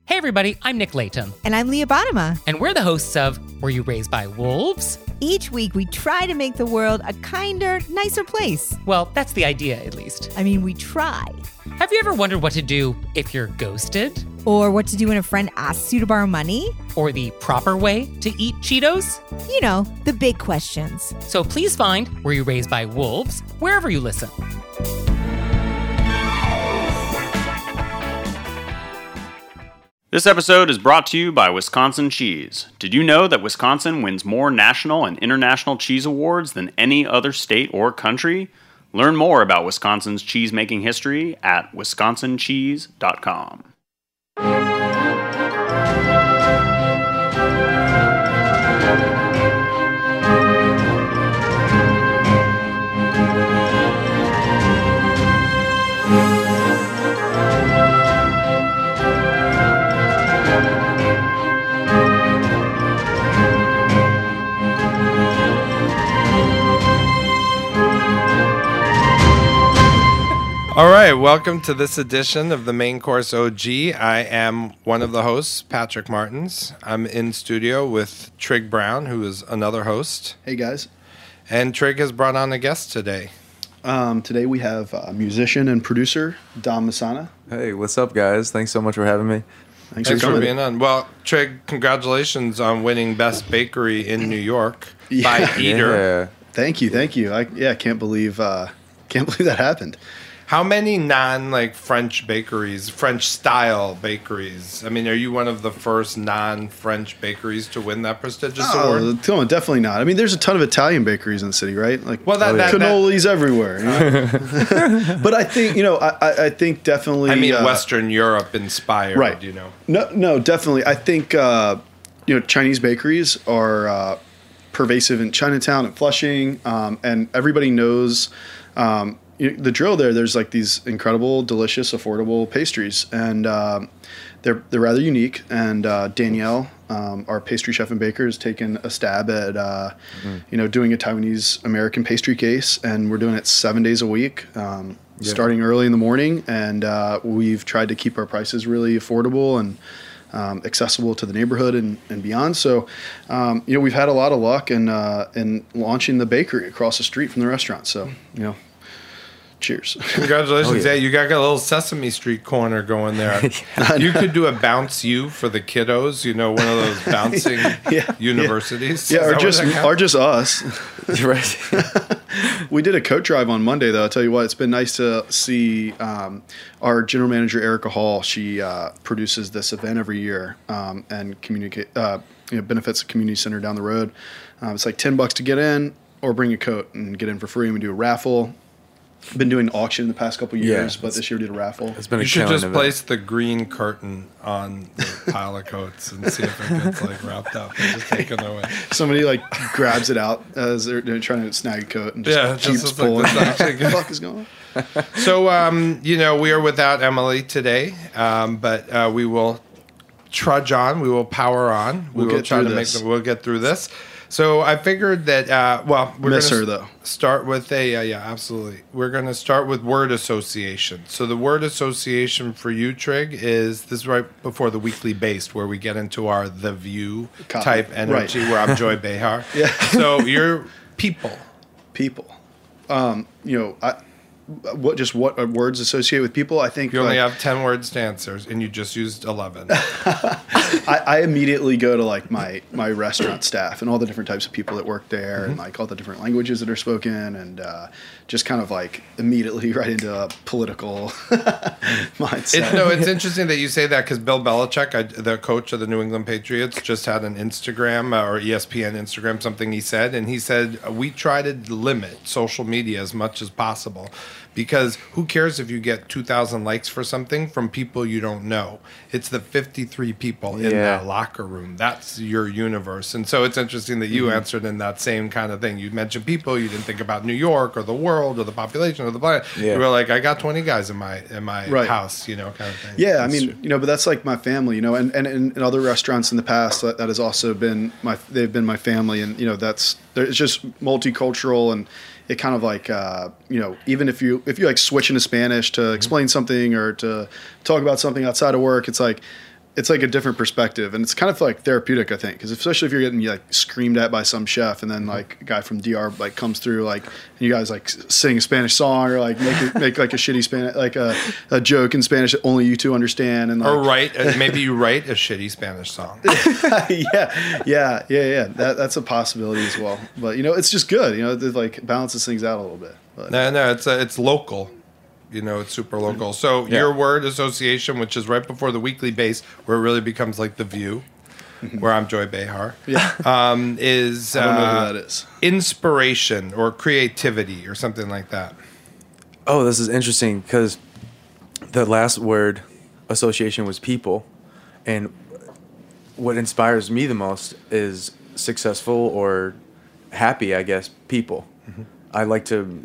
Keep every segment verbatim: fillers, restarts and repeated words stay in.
Hey everybody, I'm Nick Layton. And I'm Leah Bottima. And we're the hosts of Were You Raised by Wolves? Each week we try to make the world a kinder, nicer place. Well, that's the idea, at least. I mean, we try. Have you ever wondered what to do if you're ghosted? Or what to do when a friend asks you to borrow money? Or the proper way to eat Cheetos? You know, the big questions. So please find Were You Raised by Wolves wherever you listen. This episode is brought to you by Wisconsin Cheese. Did you know that Wisconsin wins more national and international cheese awards than any other state or country? Learn more about Wisconsin's cheese-making history at wisconsin cheese dot com. All right, welcome to this edition of the Main Course O G. I am one of the hosts, Patrick Martins. I'm in studio with Trig Brown, who is another host. Hey, guys. And Trig has brought on a guest today. Um, today we have uh, musician and producer, Dom Masana. Hey, what's up, guys? Thanks so much for having me. Thanks, Thanks for, for being on. Well, Trig, congratulations on winning Best Bakery in New York Yeah. by Eater. Yeah. Thank you, thank you. I yeah, can't believe uh, can't believe that happened. How many non like French bakeries, French style bakeries? I mean, are you one of the first non French bakeries to win that prestigious award? Oh, no, definitely not. I mean, there's a ton of Italian bakeries in the city, right? Like, Well, that- that- cannolis everywhere. You know? But I think you know, I, I, I think definitely. I mean, uh, Western Europe inspired, right? you know. No, no, definitely. I think uh, you know, Chinese bakeries are uh, pervasive in Chinatown and Flushing, um, and everybody knows. Um, You know, the drill there, there's like these incredible, delicious, affordable pastries, and um, they're they're rather unique. And uh, Danielle, um, our pastry chef and baker, has taken a stab at uh, mm-hmm. you know doing a Taiwanese American pastry case, and we're doing it seven days a week, um, yeah. starting early in the morning. And uh, we've tried to keep our prices really affordable and um, accessible to the neighborhood and, and beyond. So, um, you know, we've had a lot of luck in uh, in launching the bakery across the street from the restaurant. So, you know. Cheers. Congratulations. Oh, yeah. Yeah, you got a little Sesame Street corner going there. You could do a bounce you for the kiddos, you know, one of those bouncing yeah, universities. Yeah, Is or that just what that or just us. Right. We did a coat drive on Monday, though. I'll tell you what, it's been nice to see um, our general manager, Erica Hall. She uh, produces this event every year um, and communicate, uh, you know, benefits a community center down the road. Um, it's like ten bucks to get in or bring a coat and get in for free. And we do a raffle. Been doing auction the past couple years, Yeah, but this year we did a raffle. It's been You a should killing just event. place the green curtain on the pile of coats and see if it gets like wrapped up and just taken away. Somebody like grabs it out as they're, they're trying to snag a coat and just Yeah, it just keeps looks like pulling. this is actually What the good. fuck is going on? So, um, you know, we are without Emily today, um, but uh, we will trudge on. We will power on. We We'll will get try through to this. make them. We'll get through this. So I figured that, uh, well, we're Miss gonna her, though. start with a, uh, yeah, absolutely. We're going to start with word association. So the word association for you, Trig, is this is right before the weekly based where we get into our The View Copy. type energy Right. where I'm Joy Behar. Yeah. So you're people. People. Um, you know, I, what just what are words associated with people? I think You only like, have ten words to answer, and you just used eleven. I, I immediately go to like my my restaurant staff and all the different types of people that work there, Mm-hmm. and like all the different languages that are spoken, and uh, just kind of like immediately right into a political mindset. It, no, it's interesting that you say that because Bill Belichick, I, the coach of the New England Patriots, just had an Instagram uh, or E S P N Instagram something he said, and he said we try to limit social media as much as possible because who cares if you get two thousand likes for something from people you don't know? It's the fifty-three people in Yeah. that locker room. That's your universe. And so it's interesting that you Mm-hmm. answered in that same kind of thing. You mentioned people, you didn't think about New York or the world or the population or the planet. Yeah. You were like, I got twenty guys in my in my Right. house, you know, kind of thing. Yeah, I That's mean, true. you know, but that's like my family, you know, and, and, and in other restaurants in the past, that, that has also been my, they've been my family, and, you know, that's, it's just multicultural, and it kind of like, uh, you know, even if you, if you like switch into Spanish to explain something or to talk about something outside of work, it's like, it's like a different perspective, and it's kind of like therapeutic, I think, because especially if you're getting like screamed at by some chef, and then like a guy from D R like comes through, like and you guys like sing a Spanish song or like make a, make like a shitty Spanish like a, a joke in Spanish that only you two understand, and like, Or write, uh, maybe you write a shitty Spanish song. yeah, yeah, yeah, yeah. That that's a possibility as well. But you know, it's just good. You know, it like balances things out a little bit. But. No, no, it's uh, it's local. You know, it's super local. So Yeah. your word association, which is right before the weekly base, where it really becomes like the View, where I'm Joy Behar, Yeah, um, is I don't know uh, who that is. inspiration or creativity or something like that. Oh, this is interesting because the last word association was people, and what inspires me the most is successful or happy, I guess, people. Mm-hmm. I like to,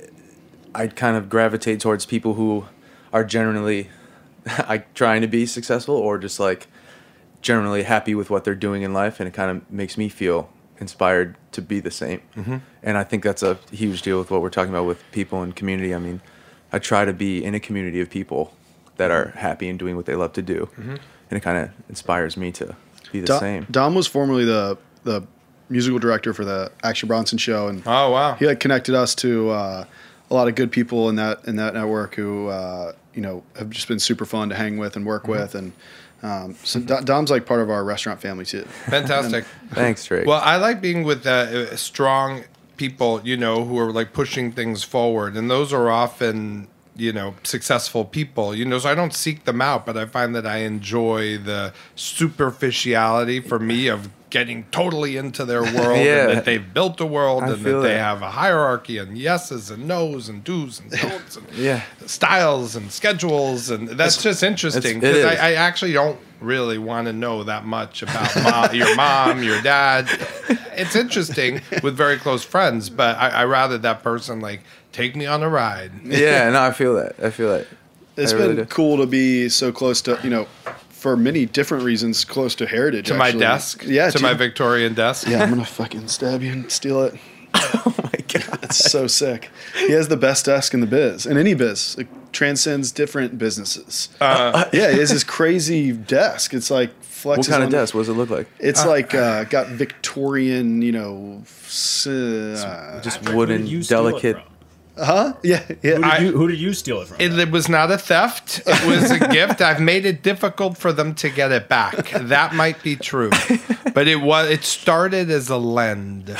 I kind of gravitate towards people who are generally like trying to be successful or just like generally happy with what they're doing in life, and it kind of makes me feel inspired to be the same. Mm-hmm. And I think that's a huge deal with what we're talking about with people and community. I mean, I try to be in a community of people that are happy and doing what they love to do, mm-hmm. and it kind of inspires me to be the Dom, same. Dom was formerly the the musical director for the Action Bronson show, and Oh, wow. he had connected us to uh, a lot of good people in that in that network who uh, you know have just been super fun to hang with and work mm-hmm. with, and um, so Do- Dom's like part of our restaurant family too. Fantastic. Thanks, Drake. Well, I like being with uh, strong people, you know, who are like pushing things forward. And those are often, you know, successful people, you know, so I don't seek them out, but I find that I enjoy the superficiality for me of getting totally into their world Yeah. and that they've built a world I and that feel they that. have a hierarchy and yeses and nos and do's and don'ts and Yeah. styles and schedules. And that's just interesting it's- it because is. I, I actually don't really want to know that much about mom, your mom, your dad. It's interesting with very close friends, but I, I rather that person like take me on a ride. Yeah, no, I feel that. I feel that. It's I been really do. cool to be so close to, you know, for many different reasons, close to heritage. To my actually. desk, Yeah, to to- my Victorian desk. Yeah, I'm gonna fucking stab you and steal it. Oh my god. It's so sick. He has the best desk in the biz, in any biz. It transcends different businesses. Uh, Yeah, he has this crazy desk. It's like flexes What kind of on- desk? What does it look like? It's like uh, got Victorian, you know, s- uh, Just Patrick, who wooden, did you steal it delicate. from? huh? Yeah, yeah. Who did, I- you, who did you steal it from? It, it was not a theft. It was a gift. I've made it difficult for them to get it back. That might be true, but it was. It started as a lend.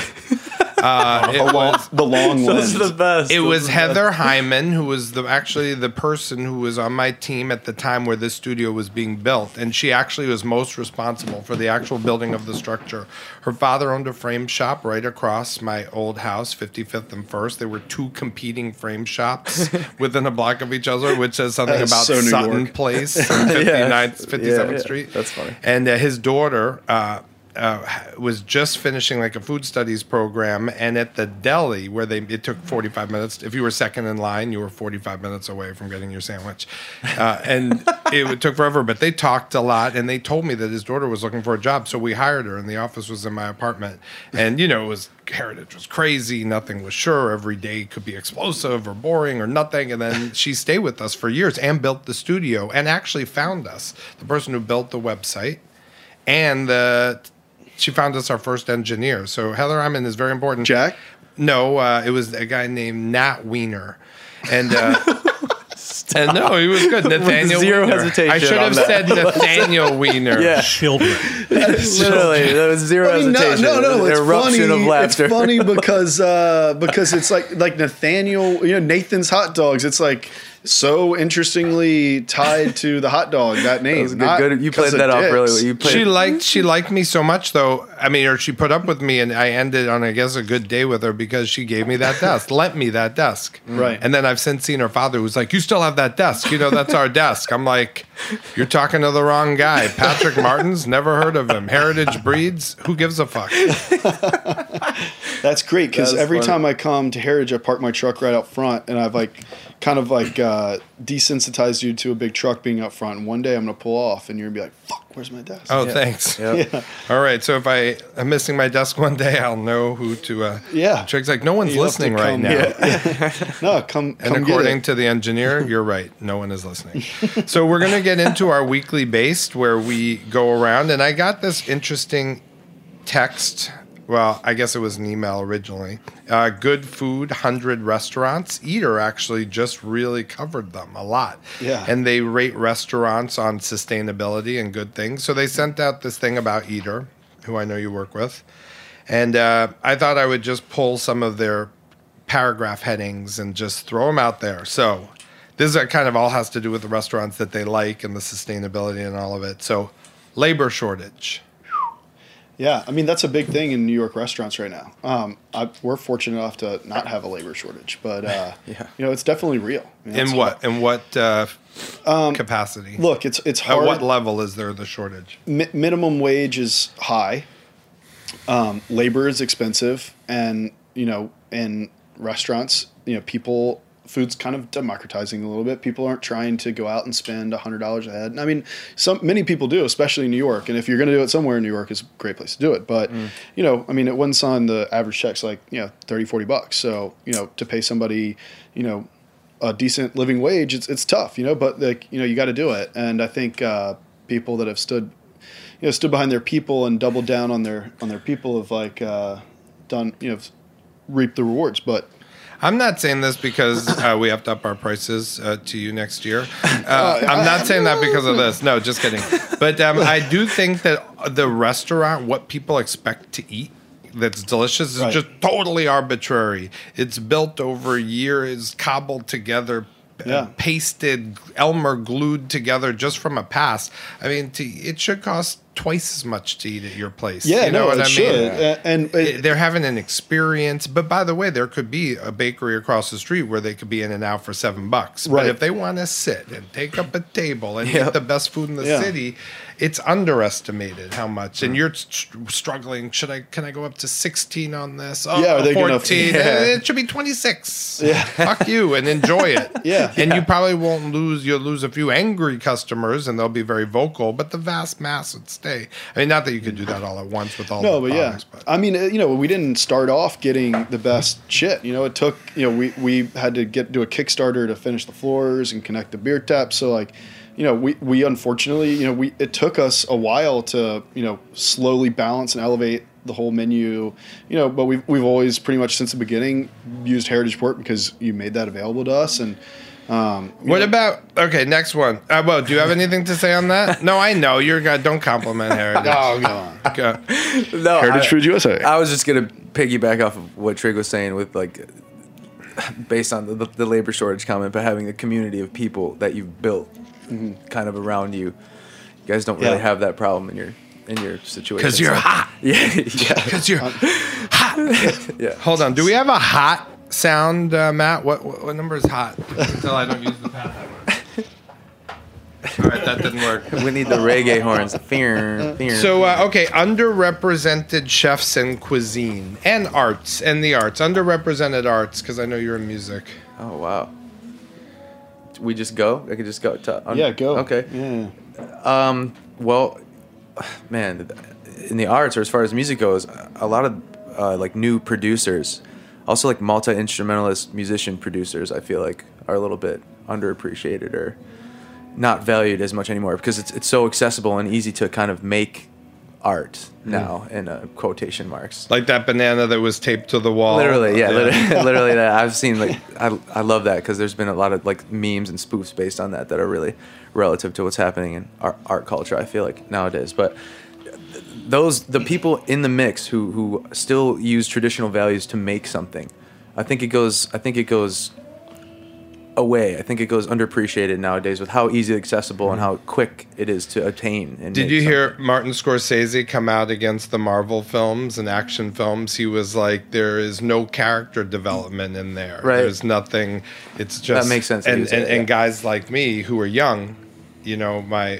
Uh, it was. the long Those lens. are the best. It Those was are the Heather Hyman, who was the actually the person who was on my team at the time where this studio was being built, and she actually was most responsible for the actual building of the structure. Her father owned a frame shop right across my old house, fifty-fifth and First. There were two competing frame shops within a block of each other, which says something That is about so New Sutton York. Place, and fifty-ninth, Yeah. fifty-seventh Yeah, yeah. Street. That's funny. And uh, his daughter uh, uh, was just finishing like a food studies program, and at the deli where they it took forty-five minutes. If you were second in line, you were forty-five minutes away from getting your sandwich, uh, and it took forever. But they talked a lot, and they told me that his daughter was looking for a job, so we hired her, and the office was in my apartment. And you know, it was Heritage was crazy. Nothing was sure. Every day could be explosive or boring or nothing. And then she stayed with us for years and built the studio and actually found us, the person who built the website, and the she found us our first engineer. So Heather Hyman is very important. Jack? No, uh, it was a guy named Nat Wiener, and. Uh, And no, he was good. Nathaniel zero Wiener. hesitation I should on have that. said Nathaniel Wiener. Yeah. Children. Literally, there was zero I mean, no, hesitation. no, no. An It's eruption funny. of laughter. It's funny because uh, because it's like like Nathaniel, you know, Nathan's hot dogs. It's like so interestingly tied to the hot dog. That name. That was a good, not good. You played because of that off dicks. really well. You played. She liked she liked me so much though. I mean, or she put up with me, and I ended on I guess a good day with her because she gave me that desk, lent me that desk. Right. And then I've since seen her father, who's like, "You still have that desk? You know, that's our desk." I'm like, "You're talking to the wrong guy." Patrick Martin's never heard of him. Heritage Breeds, who gives a fuck? That's great because That is every funny. time I come to Heritage, I park my truck right out front, and I've like kind of like uh, desensitized you to a big truck being out front. And one day I'm gonna pull off, and you're gonna be like, "Fuck, where's my desk?" Oh, Yeah. thanks. Yep. All right. So if I am missing my desk one day, I'll know who to. Uh, Yeah. Trig's like, no one's You have to listening right come- now. Yeah. No, come. And come according get it. to the engineer, you're right. No one is listening. So we're going to get into our weekly based where we go around. And I got this interesting text. Well, I guess it was an email originally. Uh, Good Food, one hundred restaurants. Eater actually just really covered them a lot. Yeah. And they rate restaurants on sustainability and good things. So they sent out this thing about Eater, who I know you work with. And uh, I thought I would just pull some of their paragraph headings and just throw them out there. So this is kind of all has to do with the restaurants that they like and the sustainability and all of it. So labor shortage. Yeah, I mean that's a big thing in New York restaurants right now. Um, I, we're fortunate enough to not have a labor shortage, but uh, Yeah. you know it's definitely real. I mean, In it's what? In what uh, capacity? Look, it's it's At hard. what level is there the shortage? Mi- minimum wage is high. Um, labor is expensive, and you know, in restaurants, you know, people food's kind of democratizing a little bit. People aren't trying to go out and spend a hundred dollars a head. And I mean, some many people do, especially in New York. And if you're going to do it somewhere in New York, it's a great place to do it. But you know, I mean, at one sign, the average check's like you know thirty, forty bucks. So you know, to pay somebody, you know, a decent living wage, it's it's tough. You know, but like you know, you got to do it. And I think uh, people that have stood you know, stood behind their people and doubled down on their on their people have like uh, done, you know, reaped the rewards. But I'm not saying this because uh, we have to up our prices uh, to you next year. Uh, I'm not saying that because of this. No, just kidding. But um, I do think that the restaurant, what people expect to eat, that's delicious, is Right. just totally arbitrary. It's built over years, cobbled together, Yeah. pasted, Elmer glued together just from a past. I mean, to, it should cost twice as much to eat at your place. yeah, you know no, what it I should. mean? Uh, and It- it, they're having an experience. But by the way, there could be a bakery across the street where they could be in and out for seven bucks. But Right. if they want to sit and take up a table and Yep. eat the best food in the Yeah. city, it's underestimated how much. And you're st- struggling. Should I? Can I go up to sixteen on this? Oh, Yeah, are they gonna- fourteen. Yeah. It should be twenty-six. Yeah. Fuck you and enjoy it. Yeah. And Yeah. you probably won't lose. You'll lose a few angry customers, and they'll be very vocal. But the vast mass would stay. I mean, not that you could do that all at once with all no, the but yeah, products, but I mean, uh, you know, we didn't start off getting the best shit. You know, it took, you know, we, we had to get do a Kickstarter to finish the floors and connect the beer taps. So like, you know, we, we unfortunately, you know, we, it took us a while to, you know, slowly balance and elevate the whole menu, you know, but we've, we've always pretty much since the beginning used Heritage Port because you made that available to us. And, um, you what know, about okay? Next one. Uh, well, do you have anything to say on that? No, I know you're gonna don't compliment Heritage. oh, come on. Okay. No, Heritage I, Foods U S A. I was just gonna piggyback off of what Trig was saying with like, based on the, the labor shortage comment, but having a community of people that you've built kind of around you. You guys don't really Yeah. have that problem in your in your situation. Because you're So- hot. Yeah, yeah, Because you're hot. yeah. Hold on. Do we have a hot sound, uh, Matt? What, what what number is hot? Until I don't use the pad. All right, that didn't work. We need the reggae horns. Fear, fear. So, uh, okay, underrepresented chefs and cuisine and arts and the arts. Underrepresented arts, because I know you're in music. oh wow. We just go. I could just go. To, un- Yeah, go. Okay. Yeah. Well, man, in the arts or as far as music goes, a lot of uh, like new producers, also like multi-instrumentalist musician producers, I feel like are a little bit underappreciated or not valued as much anymore because it's it's so accessible and easy to kind of make art now in uh, quotation marks. Like that banana that was taped to the wall. Literally, yeah, literally, literally that. I've seen like I, I love that because there's been a lot of like memes and spoofs based on that that are really relative to what's happening in art, art culture. I feel like nowadays, but those the people in the mix who who still use traditional values to make something, I think it goes. I think it goes away. I think it goes underappreciated nowadays with how easily accessible and how quick it is to obtain. And Did make you something. hear Martin Scorsese come out against the Marvel films and action films? He was like, there is no character development in there. Right. There's nothing. It's just. That makes sense that he And, was and, saying, and yeah. guys like me who are young, you know, my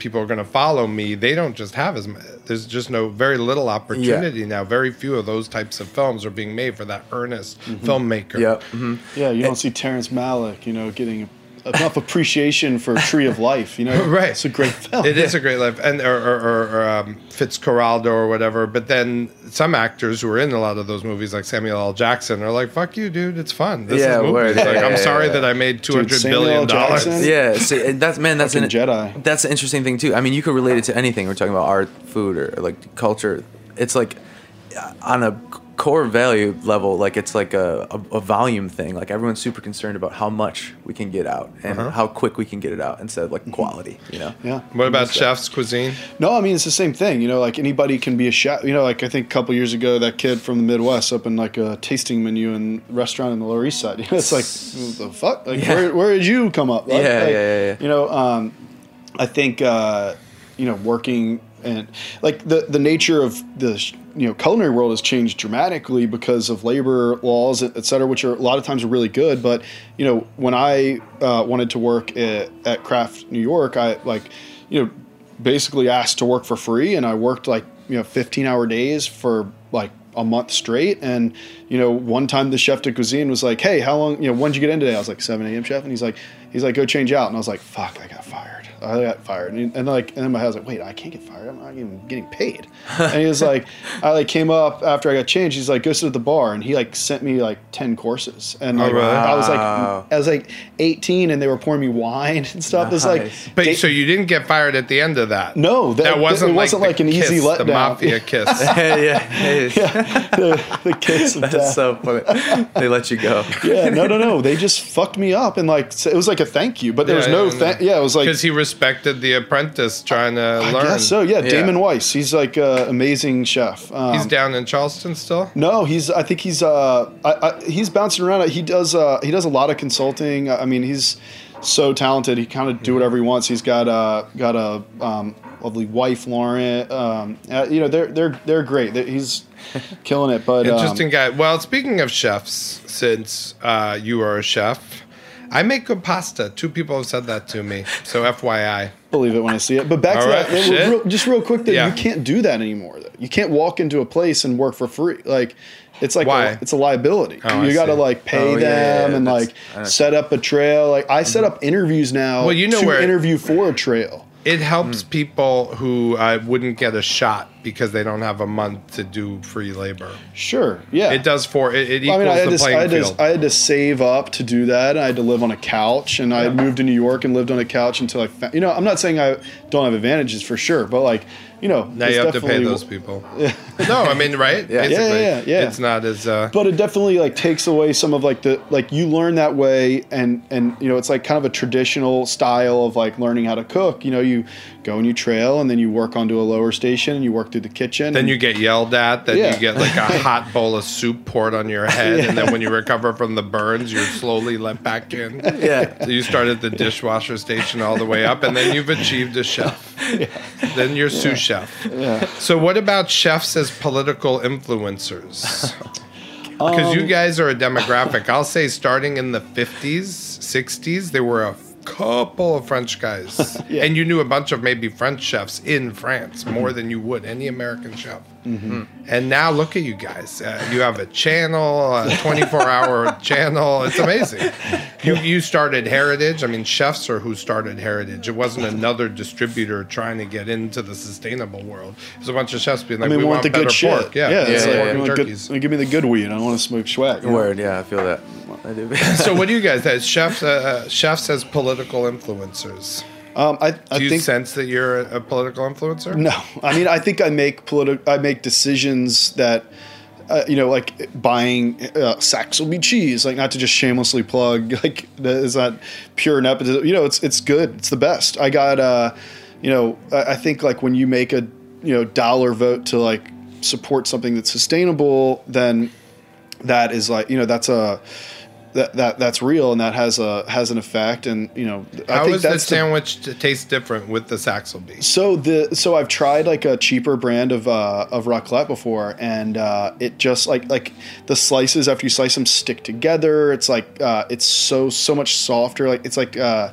people are going to follow me, they don't just have as much. There's just no very little opportunity Yeah. now. Very few of those types of films are being made for that earnest filmmaker. Yeah. hmm Yeah, you don't see Terrence Malick, you know, getting enough appreciation for Tree of Life. You know, Right. It's a great film. It is a great life, and or, or, or, or um, Fitzcarraldo or whatever. But then some actors who are in a lot of those movies, like Samuel L. Jackson, are like, "Fuck you, dude! It's fun. This Yeah, is movies. word. Like, Yeah, I'm yeah, sorry yeah. that I made two hundred Samuel billion L. dollars." Jackson? Yeah, see, and that's man. That's an Fucking Jedi. That's an interesting thing too. I mean, you could relate it to anything. We're talking about art, food, or like culture. It's like uh, on a core value level, like it's like a, a, a volume thing. Like everyone's super concerned about how much we can get out and Uh-huh. how quick we can get it out instead of like quality. You know. Yeah. What about chef's cuisine? No, I mean it's the same thing. You know, like anybody can be a chef. You know, like I think a couple years ago, that kid from the Midwest opened like a tasting menu and restaurant in the Lower East Side. You know, it's like what the fuck. Like Yeah. where, where did you come up? Like, Yeah, like, yeah, yeah, yeah. You know, um, I think uh, you know working and like the the nature of the you know culinary world has changed dramatically because of labor laws, et cetera, which are a lot of times are really good. But you know, when I uh, wanted to work at, at Kraft New York, I like you know basically asked to work for free, and I worked like you know fifteen hour days for like a month straight. And you know, one time the chef de cuisine was like, "Hey, how long? You know, when did you get in today?" I was like, seven a.m. chef, and he's like, he's like, "Go change out," and I was like, "Fuck, I got fired." I got fired, and, and like, and then my head was like, "Wait, I can't get fired. I'm not even getting paid." And he was like, I like came up after I got changed. He's like, "Go sit at the bar," and he like sent me like ten courses, and like really? I was like, Wow. I was like eighteen, and they were pouring me wine and stuff. It was like, Nice. But they- so you didn't get fired at the end of that? no, that, that wasn't, it wasn't like, like, the an easy kiss, letdown. The mafia kiss. yeah, yeah. the, the kiss of That's death. so funny. They let you go. Yeah, no, no, no. They just fucked me up, and like so it was like a thank you, but there was Yeah, no yeah, thank. yeah. Yeah, it was like Because he respected the apprentice trying to I learn. guess so. Yeah, Yeah. Damon Weiss. He's like an amazing chef. Um, He's down in Charleston still? No, he's. I think he's. Uh, I, I, he's bouncing around. He does. Uh, he does a lot of consulting. I mean, he's so talented. He kind of do whatever he wants. He's got uh, got a um, lovely wife, Lauren. Um, uh, you know, they're they're they're great. They're, he's killing it. But um, Interesting guy. Well, speaking of chefs, since uh, you are a chef, I make good pasta. Two people have said that to me. So F Y I. believe it when I see it. But back All to right, that, it- shit. real, just real quick, that Yeah. you can't do that anymore. Though. You can't walk into a place and work for free. Like it's like Why? A, it's a liability. Oh, I you got to see. like pay Oh, yeah, yeah, them yeah, and that's- like I know. set up a trail. Like I set up interviews now. Well, you know to where- interview for a trail. It Hmm. helps people who uh, wouldn't get a shot because they don't have a month to do free labor. Sure. Yeah. It does for it, it Well, equals I mean, I had, the to, playing I, had field. to, I had to save up to do that. I had to live on a couch, and I moved to New York and lived on a couch until I found. You know, I'm not saying I don't have advantages for sure, but like, you know, now it's you have to pay definitely- those people. No, I mean, right? Yeah. Basically, Yeah, yeah, yeah. It's not as. Uh, But it definitely like takes away some of like the like you learn that way, and and you know it's like kind of a traditional style of like learning how to cook. You know, you go and you trail, and then you work onto a lower station, and you work through the kitchen. then and, you get yelled at. Then Yeah. you get like a hot bowl of soup poured on your head, and then when you recover from the burns, you're slowly let back in. Yeah. So you start at the dishwasher station all the way up, and then you've achieved a chef. Then you're sous chef. Yeah. So what about chefs as political influencers? Because you guys are a demographic. I'll say starting in the fifties, sixties, there were a couple of French guys. Yeah. And you knew a bunch of maybe French chefs in France more than you would any American chef. Mm-hmm. And now look at you guys. Uh, you have a channel, a twenty-four hour channel. It's amazing. You, you started Heritage. I mean, chefs are who started Heritage. It wasn't another distributor trying to get into the sustainable world. It was a bunch of chefs being like, I mean, we we want want the better good shit. pork. Yeah, yeah, it's yeah, like, yeah, you pork want and good- turkeys. give me the good weed. I don't want to smoke swag. you know? Word, yeah, I feel that. I do. So what do you guys as chefs? Uh, chefs as political influencers. Um, I, I Do you think sense that you're a, a political influencer? no. I mean, I think I make politi- I make decisions that. Uh, you know, like buying uh, Saxelby cheese, like not to just shamelessly plug, like that is not pure nepotism. You know, it's it's good. It's the best. I got, uh, you know, I, I think like when you make a you know dollar vote to like support something that's sustainable, then that is like you know that's a that, that that's real and that has a has an effect. And you know, I How think is the that's the- sandwich to taste different with the Saxelby? so the so I've tried like a cheaper brand of uh, of raclette before, and uh, it just like like the slices after you slice them stick together. It's like uh, it's so so much softer. Like it's like uh,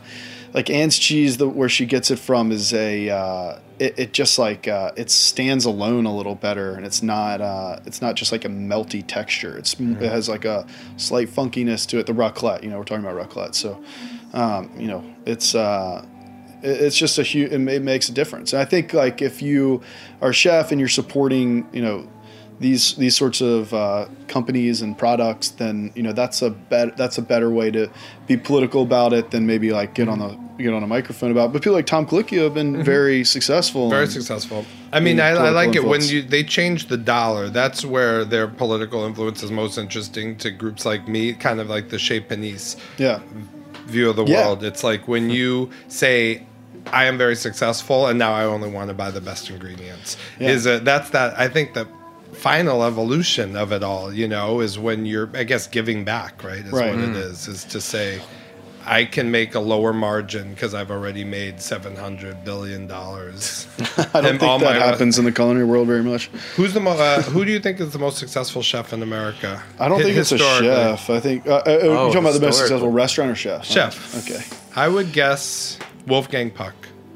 like Anne's cheese, the, where she gets it from is a uh, it, it just like uh, it stands alone a little better, and it's not uh, it's not just like a melty texture. It's mm-hmm. It has like a slight funkiness to it. The raclette, you know, we're talking about raclette, so um, you know, it's uh, it, it's just a huge. It, it makes a difference, and I think like if you are a chef and you're supporting, you know, these these sorts of uh, companies and products, then you know that's a bet that's a better way to be political about it than maybe like get on the get on a microphone about it. But people like Tom Colicchio have been mm-hmm. very successful. Very successful. I mean, I, I like influence. It when you they change the dollar. That's where their political influence is most interesting to groups like me, kind of like the Chez Panisse yeah. view of the yeah. world. It's like when you say, I am very successful and now I only want to buy the best ingredients. Yeah. Is a, that's that I think that final evolution of it all, you know, is when you're, I guess, giving back, right? Is right. what Mm. it is, is to say, I can make a lower margin because I've already made seven hundred billion dollars. I don't think that happens in the culinary world very much. Who's the mo- uh, who do you think is the most successful chef in America? I don't H- think it's a chef. I think, uh, uh, oh, you're talking about the most successful restaurant or chef? Chef. Oh, okay. I would guess Wolfgang Puck.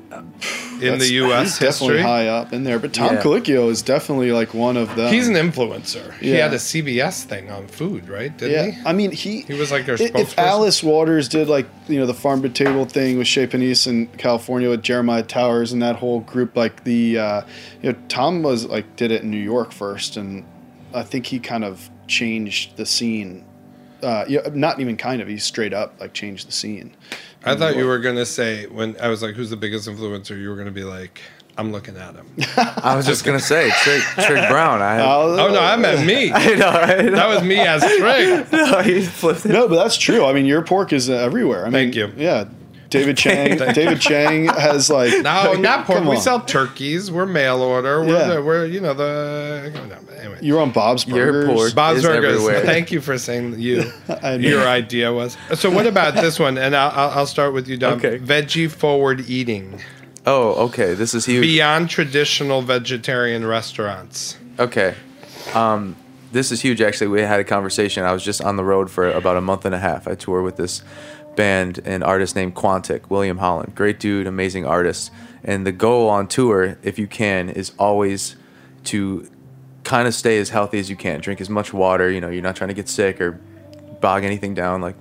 In That's, the U S he's definitely history. high up in there, but Tom Yeah. Colicchio is definitely like one of them. He's an influencer. He Yeah. had a C B S thing on food, right? Didn't yeah, he? I mean he He was like their if, if spokesperson. Alice Waters did like you know the farm to table thing with Chez Panisse in California with Jeremiah Towers and that whole group, like the uh, you know Tom was like did it in New York first, and I think he kind of changed the scene. Uh, yeah, not even kind of. He straight up like changed the scene. I thought you were gonna say when I was like, "Who's the biggest influencer?" You were gonna be like, "I'm looking at him." I was just gonna say Trig, Trig Brown. I had, Uh, Oh no, I meant me. I know, right? That was me as Trig. No, he flipped it. No, but that's true. I mean, your pork is uh, everywhere. I mean, Thank you. Yeah, David Chang. David Chang has like No, not pork. Come We on. sell turkeys. We're mail order. We're, Yeah. the, we're you know the. Anyway, You were on Bob's Your Burgers. pork. Bob's is Burgers. everywhere. Thank you for saying you. I know. Your idea was. So what about this one? And I'll, I'll I'll start with you, Dom. Okay. Veggie forward eating Oh, okay. This is huge. beyond traditional vegetarian restaurants. Okay. Um, this is huge, actually. We had a conversation. I was just on the road for about a month and a half. I toured with this band and artist named Quantic, William Holland. Great dude, amazing artist. And the goal on tour, if you can, is always to kind of stay as healthy as you can. Drink as much water. You know, you're not trying to get sick or bog anything down. Like,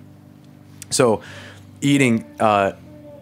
so eating uh,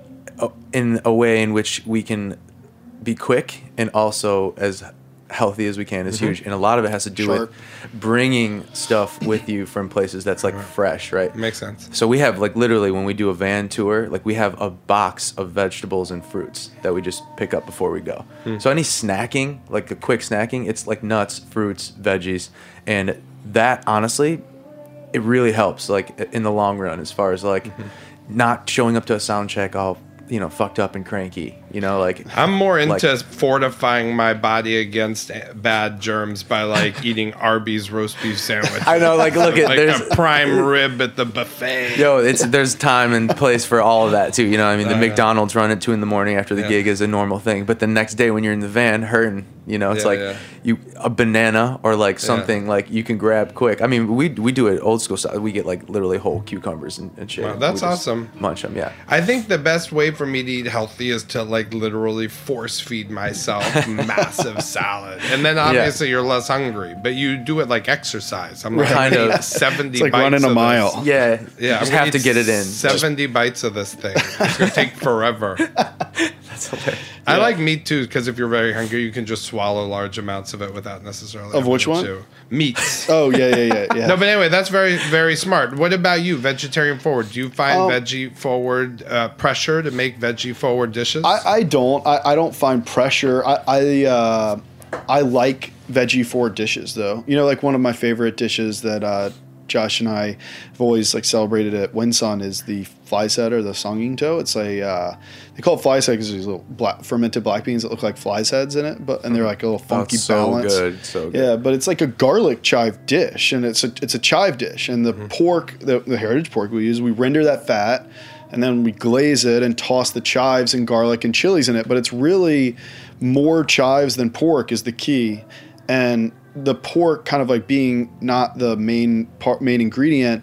in a way in which we can be quick and also as healthy as we can is mm-hmm. huge, and a lot of it has to do Sharp. with bringing stuff with you from places that's like fresh, right? Makes sense. So we have like literally when we do a van tour, like we have a box of vegetables and fruits that we just pick up before we go. Mm. So any snacking, like a quick snacking, it's like nuts, fruits, veggies, and that honestly, it really helps like in the long run as far as like mm-hmm. not showing up to a sound check all you know, fucked up and cranky, you know, like I'm more into like, fortifying my body against bad germs by like eating Arby's roast beef sandwich. I know, like look at like there's a prime rib at the buffet. Yo, it's there's time and place for all of that too. You know, what I mean, the Oh, yeah. McDonald's run at two in the morning after the Yeah. gig is a normal thing, but the next day when you're in the van hurting, you know, it's Yeah, like yeah. you a banana or like something like you can grab quick. I mean, we we do it old school style. We get like literally whole cucumbers and, and shit. Wow, that's We just awesome. Munch them, yeah. I think the best way for me to eat healthy is to like literally force feed myself massive salad, and then obviously you're less hungry. But you do it like exercise. I'm like Kind I'm gonna of. eat seventy. It's like bites running a of mile. This. Yeah, Yeah, you I'm just gonna have to eat get it in. Seventy bites of this thing. It's gonna take forever. That's hilarious. I like meat too because if you're very hungry, you can just swallow large amounts of it without necessarily. Of which having one? to. Meats. Oh yeah, yeah, yeah, yeah. No, but anyway, that's very, very smart. What about you, vegetarian forward? Do you find Um, veggie forward uh, pressure to make veggie forward dishes? I, I don't. I, I don't find pressure. I I, uh, I like veggie forward dishes though. You know, like one of my favorite dishes that uh, Josh and I have always like celebrated at Winson is the fly's head or the songingto. It's a uh, they call it fly's head because there's little black, fermented black beans that look like fly's heads in it, but and they're like a little funky Oh, it's so balance. good, so good. Yeah, but it's like a garlic chive dish, and it's a it's a chive dish, and the pork, the, the heritage pork we use, we render that fat, and then we glaze it and toss the chives and garlic and chilies in it. But it's really more chives than pork is the key, and the pork kind of like being not the main part, main ingredient. You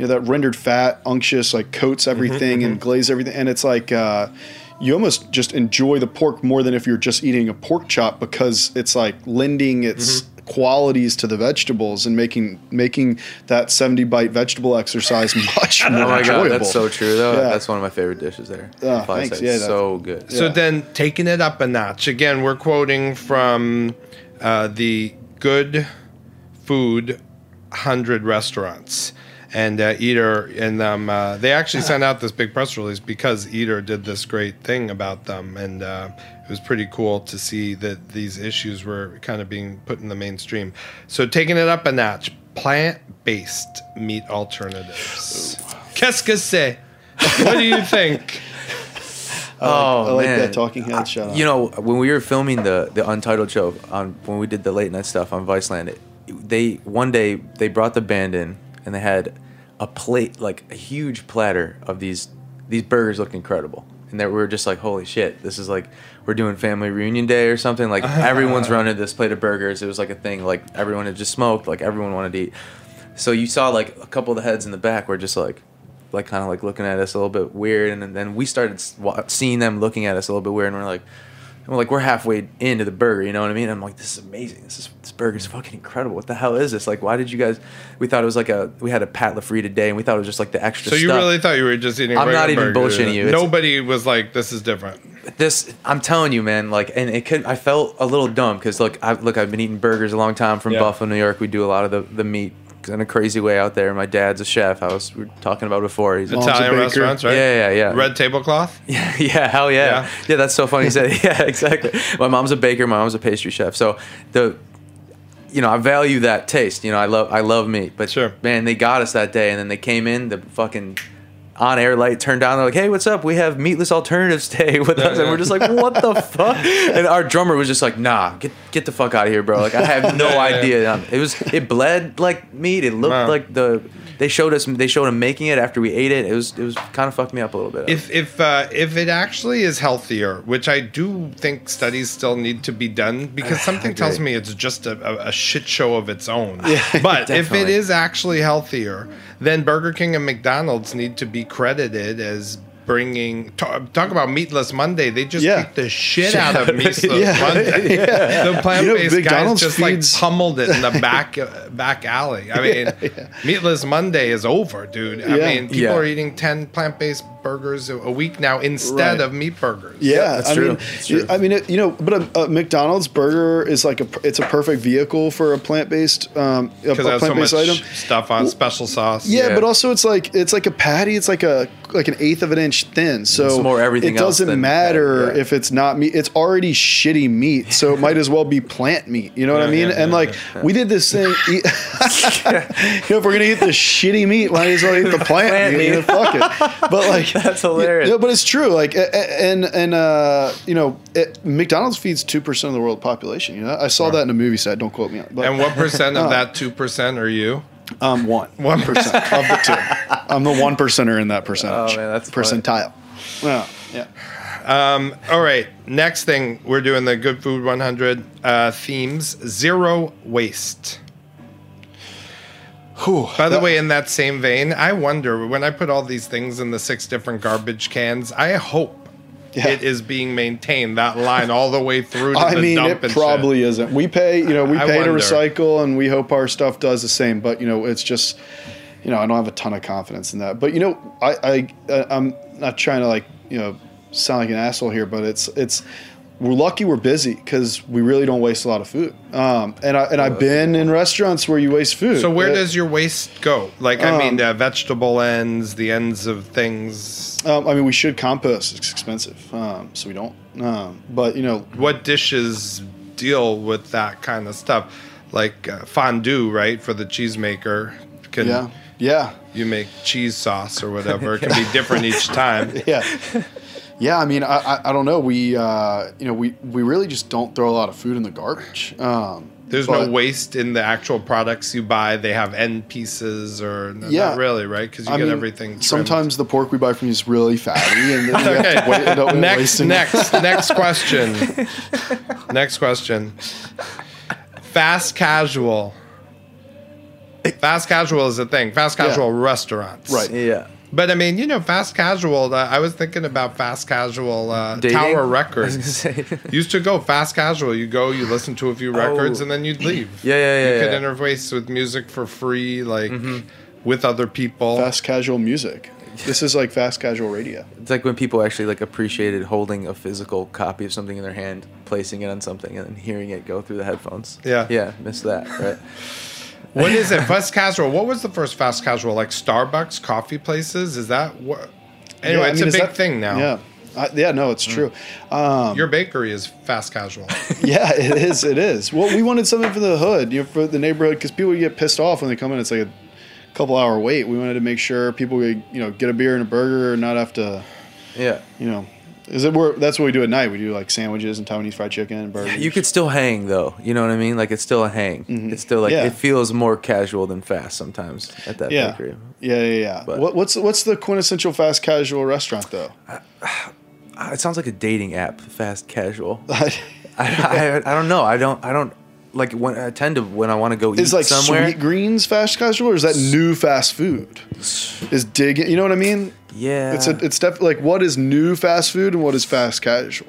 you know, that rendered fat, unctuous, like coats everything Mm-hmm, and glaze everything. And it's like, uh, you almost just enjoy the pork more than if you're just eating a pork chop, because it's like lending its Mm-hmm. qualities to the vegetables and making making that seventy bite vegetable exercise much more Oh my enjoyable. god, that's so true though. Yeah. That's one of my favorite dishes there. Ah, Fly thanks. side. Yeah, that- so good. So Yeah. then, taking it up a notch again, we're quoting from uh, the Good Food Hundred restaurants, and uh, Eater and them. Uh, they actually sent out this big press release because Eater did this great thing about them, and uh, it was pretty cool to see that these issues were kind of being put in the mainstream. So taking it up a notch, plant-based meat alternatives. Qu'est-ce que c'est? What do you think? Oh I like man, that talking head shut up. You know, when we were filming the the Untitled show on when we did the late night stuff on Viceland, it, they one day they brought the band in and they had a plate, like a huge platter of these these burgers looked incredible, and that we were just like, holy shit, this is like we're doing family reunion day or something. Like everyone's running this plate of burgers. It was like a thing. Like everyone had just smoked. Like everyone wanted to eat. So you saw like a couple of the heads in the back were just like. like kind of like looking at us a little bit weird, and then we started s- wa- seeing them looking at us a little bit weird, and we're like, we're like we're halfway into the burger, you know what I mean? I'm like, this is amazing. This is this burger's fucking incredible. What the hell is this? Like, why did you guys? We thought it was like a we had a Pat LaFrida today, and we thought it was just like the extra. So you stuff. really thought you were just eating? a I'm not regular even burger. bullshitting you. It's- Nobody was like, "This is different." This I'm telling you, man. Like, and it could. I felt a little dumb because look, I look, I've been eating burgers a long time from Yeah. Buffalo, New York. We do a lot of the the meat in a crazy way out there. My dad's a chef. I was we were talking about before. He's Mom's a Italian baker. restaurants, right? Yeah, yeah, yeah. Red tablecloth. Yeah, yeah, hell yeah. Yeah. yeah. That's so funny you said it. Yeah, exactly. My mom's a baker, my mom's a pastry chef. So the you know, I value that taste. You know, I love I love meat. But Sure. man, they got us that day and then they came in, the fucking on air light turned down, they're like, hey, what's up? We have meatless alternatives today with us. And we're just like, what the fuck? And our drummer was just like, nah, get get the fuck out of here, bro. Like I have no Yeah, yeah. idea. Um, It was it bled like meat. It looked Wow. like the they showed us they showed him making it after we ate it. It was it was kind of fucked me up a little bit. If if uh, if it actually is healthier, which I do think studies still need to be done, because something tells me it's just a, a, a shit show of its own. But if it Definitely. is actually healthier, then Burger King and McDonald's need to be credited as bringing talk, talk about Meatless Monday. They just Yeah. beat the shit out of Meatless Yeah. Monday. The plant-based You know, guys McDonald's just feeds- like pummeled it in the back uh, back alley. I mean, Meatless Monday is over, dude. I Yeah. mean, people Yeah. are eating ten plant-based burgers a a week now instead Right. of meat burgers. Yeah, that's I true. mean, That's true. I mean, it, you know, but a, a McDonald's burger is like a it's a perfect vehicle for a plant based um, a, Because a there's so plant much based item. stuff on special sauce. Yeah, Yeah. but also it's like it's like a patty. It's like a like an eighth of an inch thin. So It's more everything it else doesn't than matter patty, yeah. if it's not meat. It's already shitty meat, so it might as well be plant meat. You know what I Yeah, mean? yeah, and yeah, like we did this thing. Eat, you know, if we're gonna eat the shitty meat, might as well eat the plant, Plant meat. meat. You know, fuck it. But like That's hilarious. Yeah, but it's true. Like a- a- and and uh, you know, it, McDonald's feeds two percent of the world population. You know, I saw that in a movie set. Don't quote me on it. But And what percent of that two percent are you? I'm one. One percent of the two. I'm the one percenter in that percentage. Oh, man, that's funny. percentile. Yeah. Yeah. All right. Next thing, we're doing the Good Food one hundred uh, themes. Zero waste. By the way, in that same vein, I wonder when I put all these things in the six different garbage cans, I hope Yeah. it is being maintained, that line all the way through to I the mean, dump it and probably shit. isn't. We pay, you know, we I pay to wonder. recycle, and we hope our stuff does the same. But you know, it's just, you know, I don't have a ton of confidence in that. But you know, I, I, uh, I'm not trying to like, you know, sound like an asshole here, but it's, it's, we're lucky we're busy because we really don't waste a lot of food. Um, and I and I've been in restaurants where you waste food. So where Uh, does your waste go? Like, I mean, uh, vegetable ends, the ends of things. Um, I mean, we should compost. It's expensive, um, so we don't. Um, but you know, What dishes deal with that kind of stuff? Like uh, fondue, right? For the cheesemaker. Can yeah, yeah, you make cheese sauce or whatever? It can be different each time. yeah, yeah. I mean, I, I, I don't know. We, uh, you know, we, we really just don't throw a lot of food in the garbage. Um, There's but- no waste in the actual products you buy. They have end pieces or Yeah. not really, right? Because you I get mean, everything. trimmed. sometimes the pork we buy from you is really fatty, and then we have to wait, end up next, wasting it. next, next question. Next question. Fast casual. Fast casual is a thing. Fast casual Yeah. restaurants. Right. Yeah. But I mean, you know, fast casual. Uh, I was thinking about fast casual. Uh, Dating? Tower I was Records gonna say. used to go fast casual. You go, you listen to a few records, Oh. and then you'd leave. Yeah, yeah, yeah, You could yeah. interface with music for free, like with other people. Fast casual music. This is like fast casual radio. It's like when people actually like appreciated holding a physical copy of something in their hand, placing it on something, and then hearing it go through the headphones. Yeah. Yeah, missed that, right? What is it? Fast casual. What was the first fast casual? Like Starbucks, coffee places? Is that what? Anyway, Yeah, I it's mean, a is big that- thing now. Yeah. I, yeah, no, it's true. Um, Your bakery is fast casual. yeah, it is. It is. Well, we wanted something for the hood, you know, for the neighborhood, because people get pissed off when they come in. It's like a couple hour wait. We wanted to make sure people could, you know, get a beer and a burger and not have to, Yeah. you know, is it? We're, that's what we do at night. We do like sandwiches and Taiwanese fried chicken and burgers. You could still hang though. You know what I mean? Like it's still a hang. It's still like Yeah. it feels more casual than fast sometimes at that Yeah. bakery. Yeah, yeah, yeah. But- What, what's what's the quintessential fast casual restaurant though? Uh, It sounds like a dating app, fast casual. I, I, I, I don't know. I don't I don't like when I tend to when I want to go eat is like somewhere. Sweet Greens fast casual, or is that new fast food? Is dig? You know what I mean? Yeah. It's a, it's definitely like what is new fast food and what is fast casual.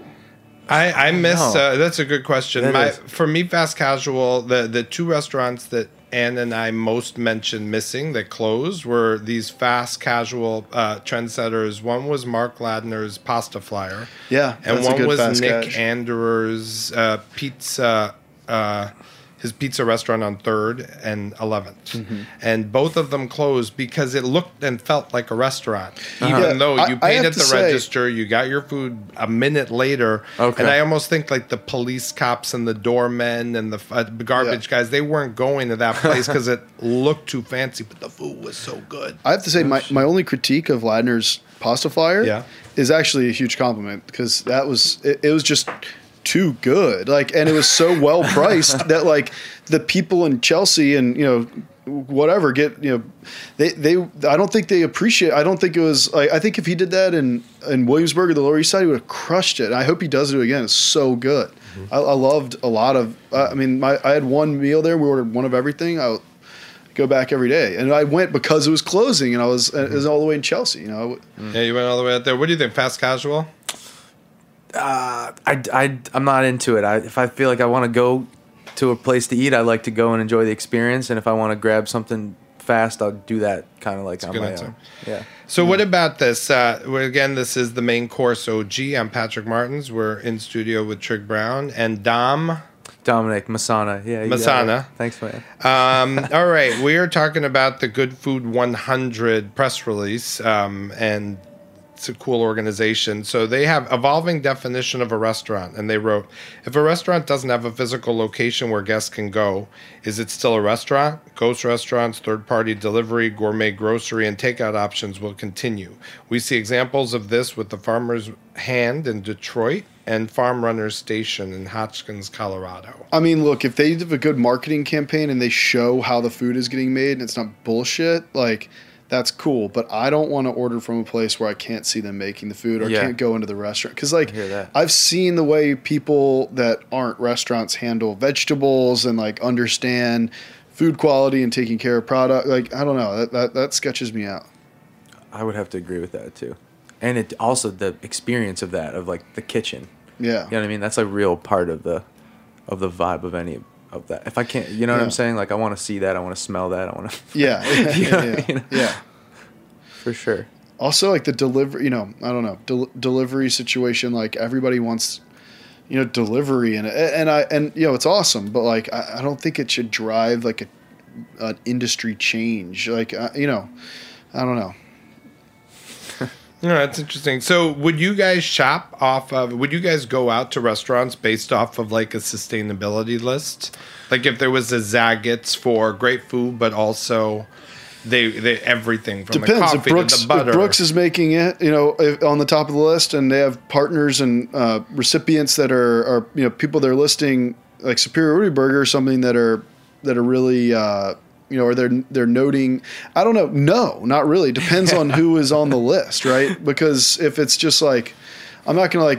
I, I miss. know. Uh, that's a good question. That My, is. for me, fast casual. The the two restaurants that Ann and I most mentioned missing that closed were these fast casual uh, trendsetters. One was Mark Ladner's Pasta Flyer. Yeah, and that's a one good was fast Nick cash. Anderer's uh, pizza. Uh, his pizza restaurant on third and eleventh. Mm-hmm. And both of them closed because it looked and felt like a restaurant. Even Yeah, though I- you I paid have at to the say- register, you got your food a minute later. Okay. And I almost think like the police cops and the doormen and the uh, garbage Yeah. guys, they weren't going to that place because it looked too fancy, but the food was so good. I have to say, my, my only critique of Ladner's Pasta Flyer Yeah. is actually a huge compliment because that was it, it was just too good. Like, and it was so well priced that like the people in Chelsea and you know whatever get you know they they I don't think they appreciate. I don't think it was like I think if he did that in in Williamsburg or the Lower East Side, he would have crushed it. And I hope he does it again. It's so good. I, I loved a lot of. Uh, I mean, my I had one meal there. We ordered one of everything. I go back every day, and I went because it was closing, and I was it was all the way in Chelsea. You know, I w- Yeah, you went all the way out there. What do you think? Fast casual? I, I, I'm not into it. I, if I feel like I want to go to a place to eat, I like to go and enjoy the experience. And if I want to grab something fast, I'll do that kind of like on good my answer. own. Yeah. So what about this? Uh, well, again, this is the main course O G. I'm Patrick Martins. We're in studio with Trig Brown and Dom. Dominic Masana. Yeah. you got Masana. it. Thanks, man. Um, all right, we are talking about the Good Food one hundred press release, um, and it's a cool organization. So they have evolving definition of a restaurant, and they wrote, if a restaurant doesn't have a physical location where guests can go, is it still a restaurant? Ghost restaurants, third-party delivery, gourmet grocery, and takeout options will continue. We see examples of this with the Farmer's Hand in Detroit and Farm Runners Station in Hotchkins, Colorado. I mean, look, if they have a good marketing campaign and they show how the food is getting made and it's not bullshit, like that's cool. But I don't want to order from a place where I can't see them making the food or Yeah. can't go into the restaurant. Because, like, hear that. I've seen the way people that aren't restaurants handle vegetables and, like, understand food quality and taking care of product. Like, I don't know. That, that, that sketches me out. I would have to agree with that too. And it also the experience of that, of like the kitchen. Yeah. You know what I mean? That's a real part of the of the vibe of any of that. If I can't, you know what Yeah. I'm saying? Like I want to see that, I want to smell that, I want to Yeah. Yeah. You know, yeah, you know. yeah. for sure. Also, like the delivery, you know, I don't know, del- delivery situation. Like everybody wants, you know, delivery, and and I and you know, it's awesome. But like, I, I don't think it should drive like a an industry change. Like, uh, you know, I don't know. No, that's interesting. So, would you guys shop off of? Would you guys go out to restaurants based off of like a sustainability list? Like, if there was a Zagat's for great food, but also they they everything from Depends the if coffee Brooks to the butter. if Brooks is making it, you know, if, on the top of the list, and they have partners and uh, recipients that are, are you know people they're listing like Superiority Burger or something that are that are really. Uh, You know, or they're they're noting. I don't know. No, not really. Depends on who is on the list, right? Because if it's just like, I'm not gonna like.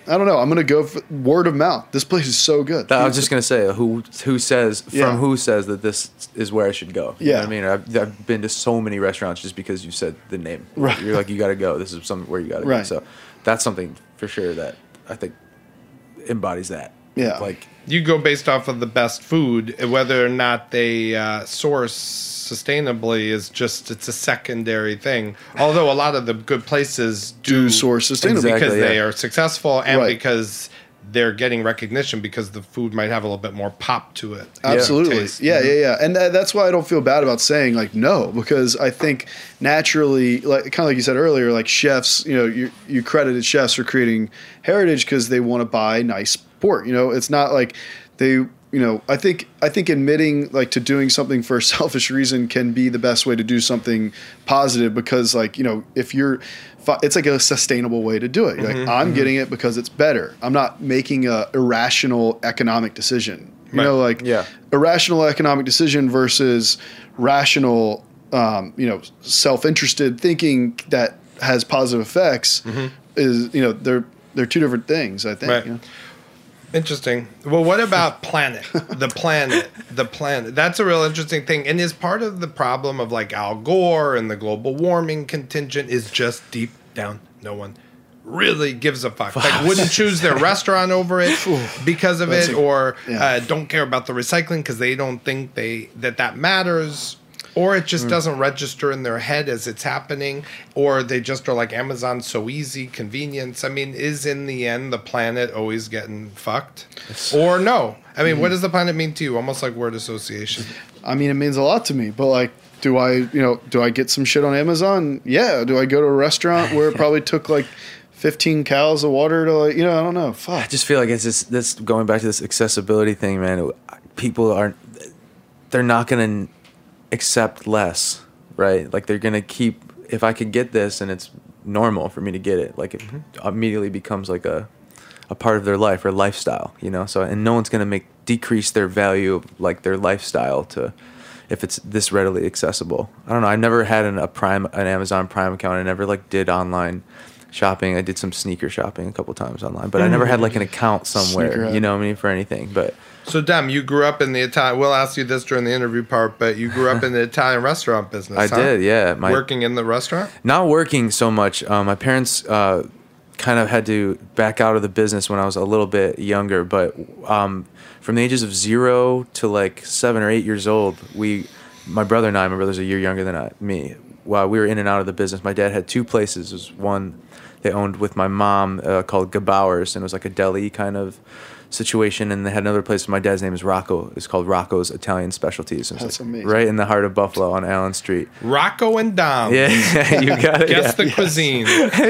I don't know. I'm gonna go for word of mouth. This place is so good. I was just gonna say, who who says from Yeah. who says that this is where I should go? You know Yeah. what I mean, I've, I've been to so many restaurants just because you said the name. Right. You're like, you got to go. This is somewhere where you got to go. Right. So that's something for sure that I think embodies that. Yeah. Like You go based off of the best food, whether or not they uh, source sustainably is just, it's a secondary thing. Although a lot of the good places do, Do source sustainably. Exactly, because they yeah. are successful and Right. because they're getting recognition because the food might have a little bit more pop to it. Absolutely. Taste. Yeah, yeah, yeah. And tha- that's why I don't feel bad about saying like no, because I think naturally, like kind of like you said earlier, like chefs, you know, you you credited chefs for creating heritage because they want to buy nice pork. You know, it's not like they, you know, I think I think admitting like to doing something for a selfish reason can be the best way to do something positive because like, you know, if you're it's like a sustainable way to do it. You're like, Mm-hmm, I'm getting it because it's better. I'm not making a irrational economic decision. You Right. know, like Yeah. irrational economic decision versus rational, um, you know, self-interested thinking that has positive effects is, you know, they're they're two different things. I think. Right. You know? Interesting. Well, what about planet? The planet. The planet. That's a real interesting thing. And is part of the problem of like Al Gore and the global warming contingent is just deep down, no one really gives a fuck. Like wouldn't choose their restaurant over it because of That's it, a- or yeah. uh, don't care about the recycling because they don't think they that that matters. Or it just doesn't register in their head as it's happening, or they just are like Amazon, so easy, convenience. I mean, is in the end the planet always getting fucked? Or no? I mean, what does the planet mean to you? Almost like word association. I mean, it means a lot to me, but like, do I, you know, do I get some shit on Amazon? Yeah. Do I go to a restaurant where it probably took like fifteen cows of water to like, you know, I don't know. Fuck. I just feel like it's just this going back to this accessibility thing, man. People aren't, they're not gonna accept less, right? Like they're gonna keep. If I could get this and it's normal for me to get it, like it immediately becomes like a a part of their life or lifestyle, you know. So and no one's gonna make decrease their value of like their lifestyle to if it's this readily accessible. I don't know. I've never had an, a Prime an Amazon Prime account. I never like did online shopping. I did some sneaker shopping a couple times online, but I never had like an account somewhere, Sneakerhead. you know what I mean, for anything. But So, Dem, you grew up in the Italian. We'll ask you this during the interview part, but you grew up in the Italian restaurant business. I huh? did, yeah. My, Working in the restaurant. Not working so much. Um, my parents uh, kind of had to back out of the business when I was a little bit younger, but um, from the ages of zero to like seven or eight years old, we, my brother and I, my brother's a year younger than I, me, while we were in and out of the business. My dad had two places. It was one they owned with my mom uh, called Gabauer's, and it was like a deli kind of situation, and they had another place. My dad's name is Rocco. It's called Rocco's Italian Specialties. It was That's like amazing. right in the heart of Buffalo on Allen Street. Rocco and Dom. Yeah, you got it. Guess yeah. the cuisine.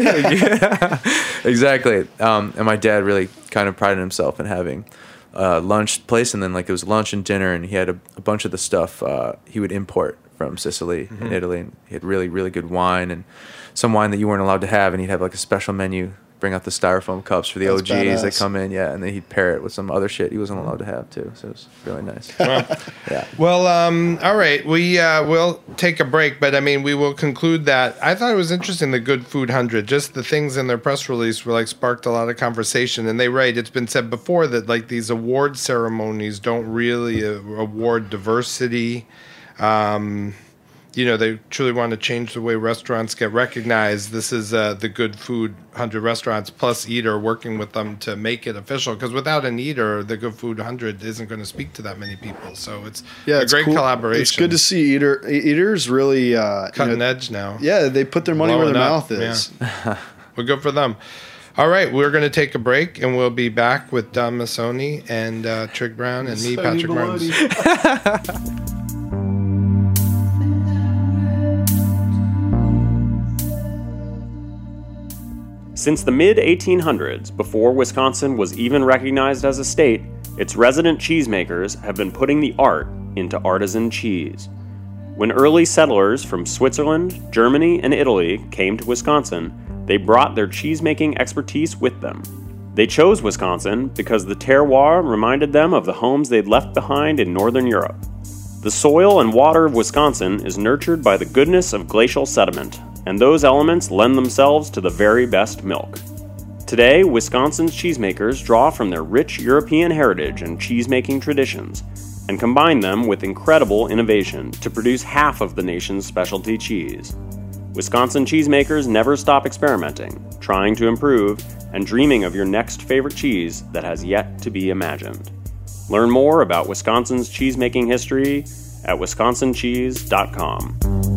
Yeah, exactly. Um, and my dad really kind of prided himself in having a lunch place, and then like it was lunch and dinner, and he had a, a bunch of the stuff uh, he would import from Sicily Mm-hmm. and Italy. And he had really, really good wine and some wine that you weren't allowed to have, and he'd have like a special menu. Bring out the styrofoam cups for the That's O Gs that badass. come in, yeah, and then he'd pair it with some other shit he wasn't allowed to have too. So it was really nice. Yeah. Well, um, all right. We uh, will take a break, but I mean, we will conclude that. I thought it was interesting, the Good Food one hundred. Just the things in their press release were like sparked a lot of conversation. And they write, it's been said before that like these award ceremonies don't really uh, award diversity. Um, you know, they truly want to change the way restaurants get recognized. This is uh, the Good Food one hundred restaurants plus Eater working with them to make it official. Because without an Eater, the Good Food one hundred isn't going to speak to that many people. So it's Yeah, a it's great cool. collaboration. It's good to see Eater. Eaters really uh, you Cutting know, edge now. Yeah, they put their money Blowing where their up. mouth is. Yeah. Well, good for them. All right, we're going to take a break, and we'll be back with Don Massoni and uh, Trig Brown and me, Patrick Martins. Since the mid eighteen hundreds, before Wisconsin was even recognized as a state, its resident cheesemakers have been putting the art into artisan cheese. When early settlers from Switzerland, Germany, and Italy came to Wisconsin, they brought their cheesemaking expertise with them. They chose Wisconsin because the terroir reminded them of the homes they'd left behind in Northern Europe. The soil and water of Wisconsin is nurtured by the goodness of glacial sediment, and those elements lend themselves to the very best milk. Today, Wisconsin's cheesemakers draw from their rich European heritage and cheesemaking traditions and combine them with incredible innovation to produce half of the nation's specialty cheese. Wisconsin cheesemakers never stop experimenting, trying to improve, and dreaming of your next favorite cheese that has yet to be imagined. Learn more about Wisconsin's cheesemaking history at wisconsin cheese dot com.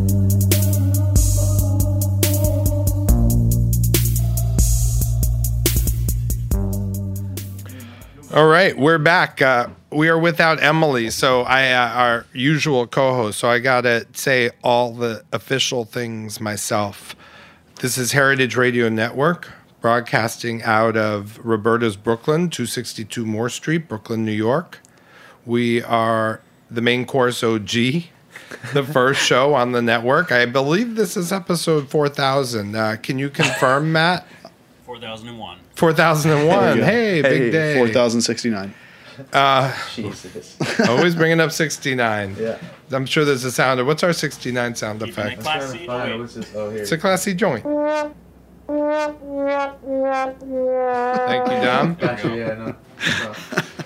All right, we're back. Uh, we are without Emily, so I, uh, our usual co-host. So I gotta say all the official things myself. This is Heritage Radio Network, broadcasting out of Roberta's Brooklyn, two sixty-two Moore Street, Brooklyn, New York. We are the Main Course O G, the first show on the network. I believe this is episode four thousand. Uh, can you confirm, Matt? four thousand one. four thousand one. Hey, big Hey, day. four thousand sixty-nine. Jesus. Always bringing up sixty-nine. Yeah. I'm sure there's a sound. What's our sixty-nine sound effect? Oh, here. It's a classy joint. Thank you, Dom. Gotcha, yeah, no. no.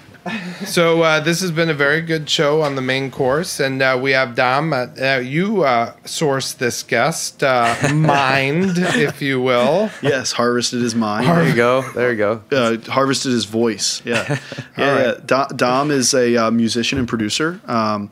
So uh, this has been a very good show on the Main Course, and uh, we have Dom. Uh, uh, you uh, sourced this guest, uh, mined, if you will. Yes, harvested his mind. There you go. There you go. uh, harvested his voice. Yeah, yeah. right. yeah. Dom, Dom is a uh, musician and producer. Um,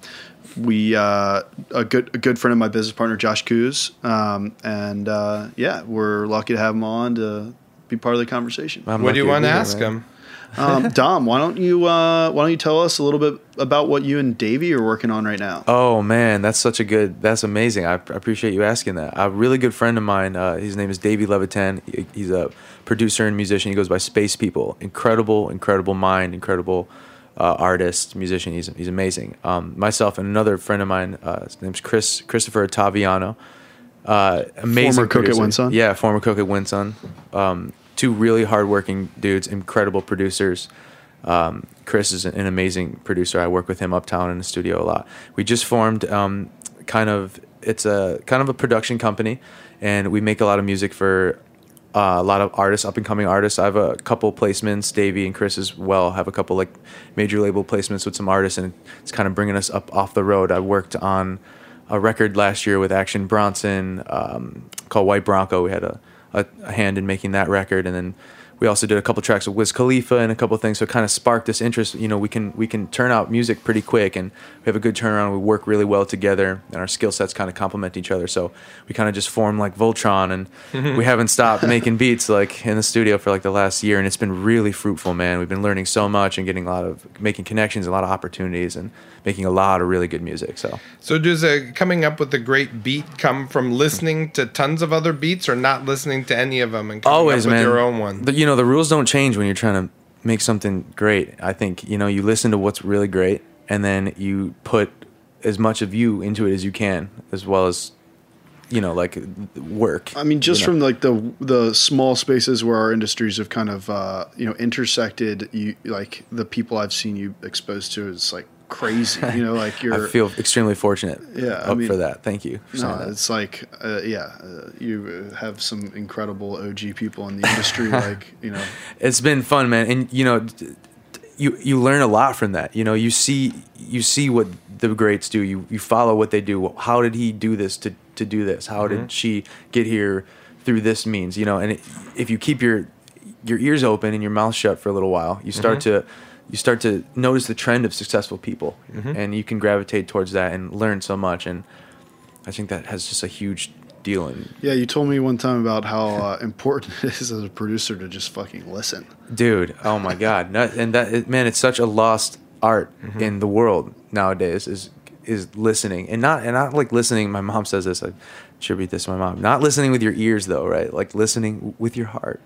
we uh, a good a good friend of my business partner Josh Coos, um, and uh, yeah, we're lucky to have him on to be part of the conversation. I'm What do you lucky want to be here, ask man. him? Um, Dom, why don't you uh, why don't you tell us a little bit about what you and Davey are working on right now? Oh man, that's such a good. That's amazing. I, I appreciate you asking that. A really good friend of mine. Uh, his name is Davey Levitan. He, he's a producer and musician. He goes by Space People. Incredible, incredible mind. Incredible uh, artist, musician. He's he's amazing. Um, myself and another friend of mine. Uh, his name's Chris Christopher Ottaviano. Uh, amazing Former cook at producer. Winson? Yeah, former cook at Winson. Um, two really hardworking dudes. Incredible producers. Um, Chris is an, an amazing producer. I work with him uptown in the studio a lot. We just formed um, kind of it's a kind of a production company, and we make a lot of music for uh, a lot of artists, up and coming artists. I have a couple placements. Davey and Chris as well have a couple like major label placements with some artists, and it's kind of bringing us up off the road. I worked on a record last year with Action Bronson um, called White Bronco. We had a, a, a hand in making that record, and then we also did a couple tracks with Wiz Khalifa and a couple things, so it kind of sparked this interest. You know, we can we can turn out music pretty quick, and we have a good turnaround. We work really well together, and our skill sets kind of complement each other. So we kind of just formed like Voltron, and we haven't stopped making beats like in the studio for like the last year, and it's been really fruitful, man. We've been learning so much and getting a lot of making connections, a lot of opportunities, and making a lot of really good music. So So does a, coming up with a great beat come from listening to tons of other beats, or not listening to any of them and coming always, up with man. your own one? The, you know, the rules don't change when you're trying to make something great. I think, you know, you listen to what's really great, and then you put as much of you into it as you can, as well as, you know, like work. I mean, just you know? from like the the small spaces where our industries have kind of uh, you know intersected, you like the people I've seen you exposed to is like crazy. You know, like you're. I feel extremely fortunate. Yeah, up I mean- for that. Thank you for saying No, that. it's like uh, yeah, uh, you have some incredible O G people in the industry. Like you know, It's been fun, man, and you know, d- d- you you learn a lot from that. You know, you see you see what the greats do. You you follow what they do. How did he do this to to do this? How did she get here through this means? You know, and it, if you keep your your ears open and your mouth shut for a little while, you start to you start to notice the trend of successful people, and you can gravitate towards that and learn so much. And I think that has just a huge deal in. yeah. You told me one time about how uh, important it is as a producer to just fucking listen. Dude, oh my God. Not, and that, it- man, it's such a lost art in the world nowadays is is listening. And not and not like listening, my mom says this, I attribute this to my mom. Not listening with your ears though, right? Like listening with your heart.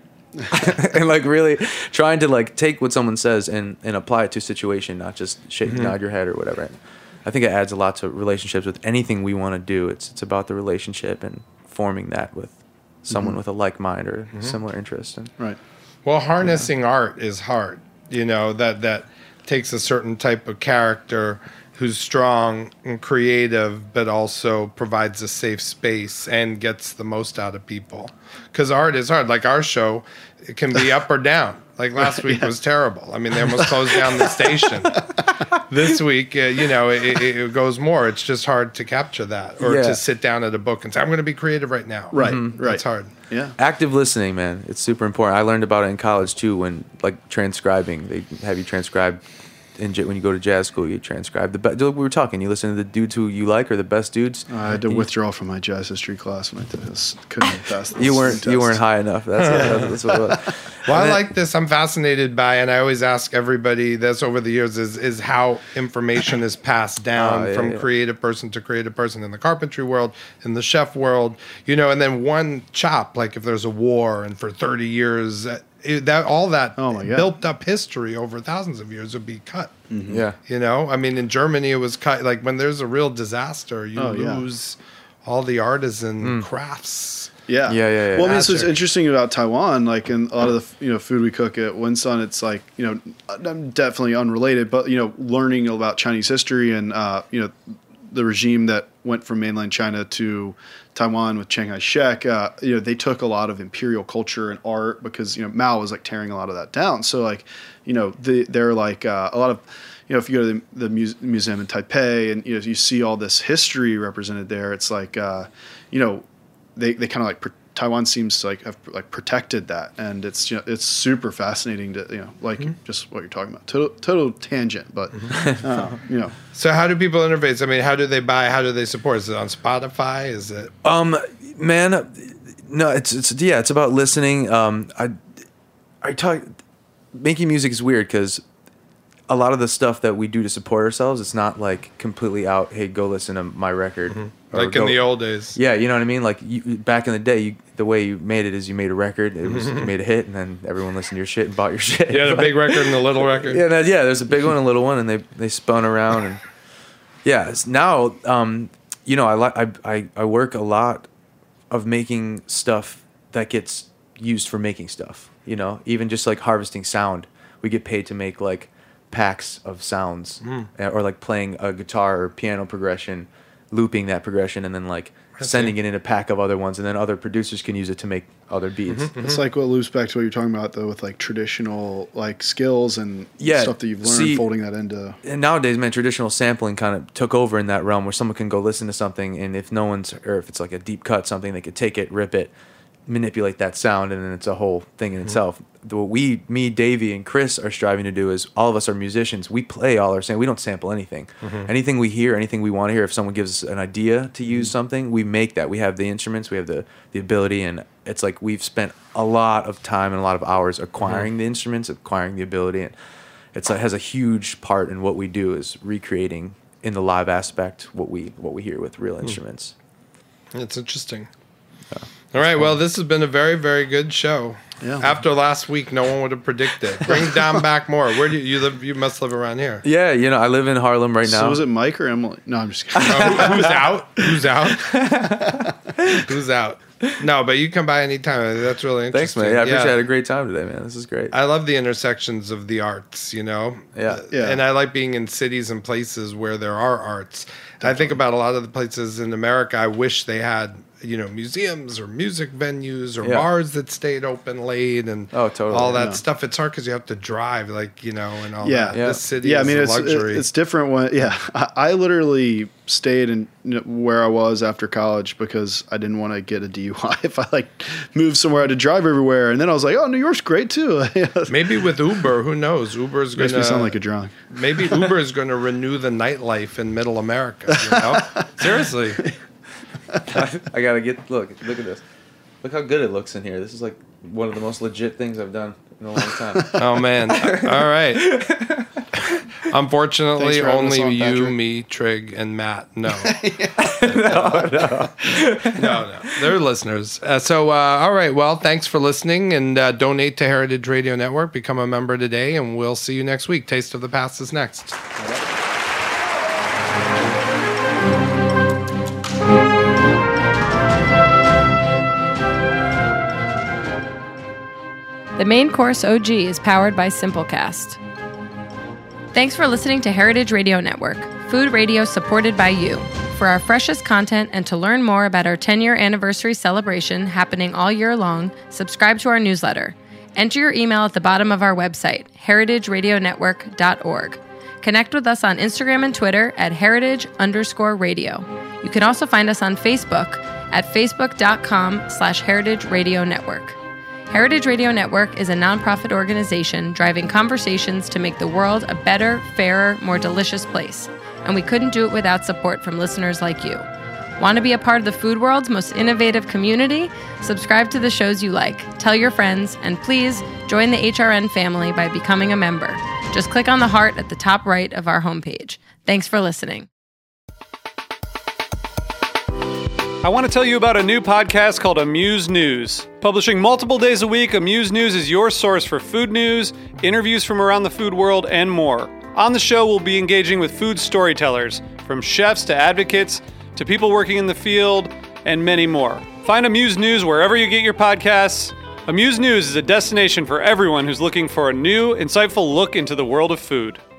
And like really trying to like take what someone says and, and apply it to a situation, not just shake, nod your head or whatever. And I think it adds a lot to relationships with anything we want to do. It's it's about the relationship and forming that with someone with a like mind or similar interest. And Right. Well, harnessing art is hard. You know, that that takes a certain type of character who's strong and creative, but also provides a safe space and gets the most out of people. Because art is hard. Like our show, it can be up or down. Like last week yeah. was terrible. I mean, they almost closed down the station. This week, uh, you know, it, it, it goes more. It's just hard to capture that or yeah. to sit down at a book and say, I'm going to be creative right now. Right, mm-hmm. right. It's hard. Yeah. Active listening, man. It's super important. I learned about it in college too when, like, transcribing. They have you transcribe. In, when you go to jazz school, you transcribe the best. We were talking. You listen to the dudes who you like, or the best dudes. Uh, I had to withdraw from my jazz history class when I did this. Couldn't pass this. You weren't. You weren't high enough. That's, that's, that's what it was. Well, I like this. I'm fascinated by, and I always ask everybody this over the years: is is how information is passed down oh, yeah, from yeah. creative person to creative person in the carpentry world, in the chef world, you know. And then one chop, like if there's a war, and for thirty years. It, that all that oh my God. built up history over thousands of years would be cut. Mm-hmm. Yeah, you know, I mean, in Germany it was cut. Like when there's a real disaster, you oh, lose yeah. all the artisan mm. crafts. Yeah, yeah, yeah. yeah. Well, I mean, so what's interesting about Taiwan, like in a lot of the you know food we cook at Winsun, it's like you know definitely unrelated, but you know learning about Chinese history and uh, you know the regime that went from mainland China to Taiwan with Chiang Kai-shek, uh, you know, they took a lot of imperial culture and art because, you know, Mao was like tearing a lot of that down. So like, you know, the, they're like uh, a lot of, you know, if you go to the, the muse- museum in Taipei and, you know, you see all this history represented there, it's like, uh, you know, they, they kind of like, pr- Taiwan seems to like have like protected that. And it's, you know, it's super fascinating to, you know, like mm-hmm. just what you're talking about. Total, total tangent, but, mm-hmm. uh, you know. So how do people interface? I mean, how do they buy? How do they support? Is it on Spotify? Is it? Um, man, no, it's, it's, yeah, it's about listening. Um, I, I talk, making music is weird because a lot of the stuff that we do to support ourselves, it's not like completely out. Hey, go listen to my record. Mm-hmm. Like in go, the old days. Yeah, you know what I mean? Like you, back in the day, you, the way you made it is you made a record, it was you made a hit, and then everyone listened to your shit and bought your shit. You had a big record and a little record. Yeah, that, yeah. There's a big one and a little one, and they they spun around, and yeah. It's now, um, you know, I like I, I I work a lot of making stuff that gets used for making stuff. You know, even just like harvesting sound, we get paid to make like packs of sounds, mm. or like playing a guitar or piano progression, looping that progression, and then like sending it in a pack of other ones, and then other producers can use it to make other beats. Mm-hmm, it's mm-hmm. like what loops back to what you're talking about, though, with like traditional like skills and yeah, stuff that you've learned, see, folding that into. And nowadays, man, traditional sampling kind of took over in that realm where someone can go listen to something, and if no one's, or if it's like a deep cut, something, they could take it, rip it, manipulate that sound, and then it's a whole thing in mm-hmm. itself. What we, me, Davey, and Chris are striving to do is all of us are musicians. We play all our samples. We don't sample anything. Mm-hmm. Anything we hear, anything we want to hear, if someone gives us an idea to use mm-hmm. something, we make that. We have the instruments, we have the, the ability, and it's like we've spent a lot of time and a lot of hours acquiring mm-hmm. the instruments, acquiring the ability, and it's like has a huge part in what we do is recreating in the live aspect what we what we hear with real mm-hmm. instruments. It's interesting. Yeah. All right, well, this has been a very, very good show. Yeah. After last week, no one would have predicted. Bring down back more. Where do you, you live? You must live around here. Yeah, you know, I live in Harlem right now. So was it Mike or Emily? No, I'm just kidding. Oh, who's out? Who's out? Who's out? No, but you come by anytime. That's really interesting. Thanks, man. Yeah, I appreciate yeah. I had a great time today, man. This is great. I love the intersections of the arts, you know? Yeah. yeah. And I like being in cities and places where there are arts. I think about a lot of the places in America I wish they had, you know, museums or music venues or yeah. bars that stayed open late and oh, totally. all that yeah. stuff. It's hard because you have to drive, like, you know, and all yeah. that. Yeah. This city yeah, is I mean, a it's, luxury. It's different when, yeah. I, I literally stayed in where I was after college because I didn't want to get a D U I if I, like, moved somewhere I had to drive everywhere. And then I was like, oh, New York's great, too. Maybe with Uber, who knows? Uber's going to... Makes me sound like a drunk. Maybe Uber is going to renew the nightlife in middle America, you know? Seriously. I gotta get look look at this. Look how good it looks in here. This is like one of the most legit things I've done in a long time. Oh man. All right. Unfortunately, only on, you, Patrick. Me, Trig, and Matt know. no, no. no, no. They're listeners. Uh, so, uh, all right. Well, thanks for listening and uh, donate to Heritage Radio Network. Become a member today, and we'll see you next week. Taste of the Past is next. The Main Course O G is powered by Simplecast. Thanks for listening to Heritage Radio Network. food radio supported by you. For our freshest content and to learn more about our ten-year anniversary celebration happening all year long, subscribe to our newsletter. Enter your email at the bottom of our website, heritage radio network dot org. Connect with us on Instagram and Twitter at heritage underscore radio. You can also find us on Facebook at facebook.com slash heritage radio network. Heritage Radio Network is a nonprofit organization driving conversations to make the world a better, fairer, more delicious place. And we couldn't do it without support from listeners like you. Want to be a part of the food world's most innovative community? Subscribe to the shows you like, tell your friends, and please join the H R N family by becoming a member. Just click on the heart at the top right of our homepage. Thanks for listening. I want to tell you about a new podcast called Amuse News. Publishing multiple days a week, Amuse News is your source for food news, interviews from around the food world, and more. On the show, we'll be engaging with food storytellers, from chefs to advocates to people working in the field, and many more. Find Amuse News wherever you get your podcasts. Amuse News is a destination for everyone who's looking for a new, insightful look into the world of food.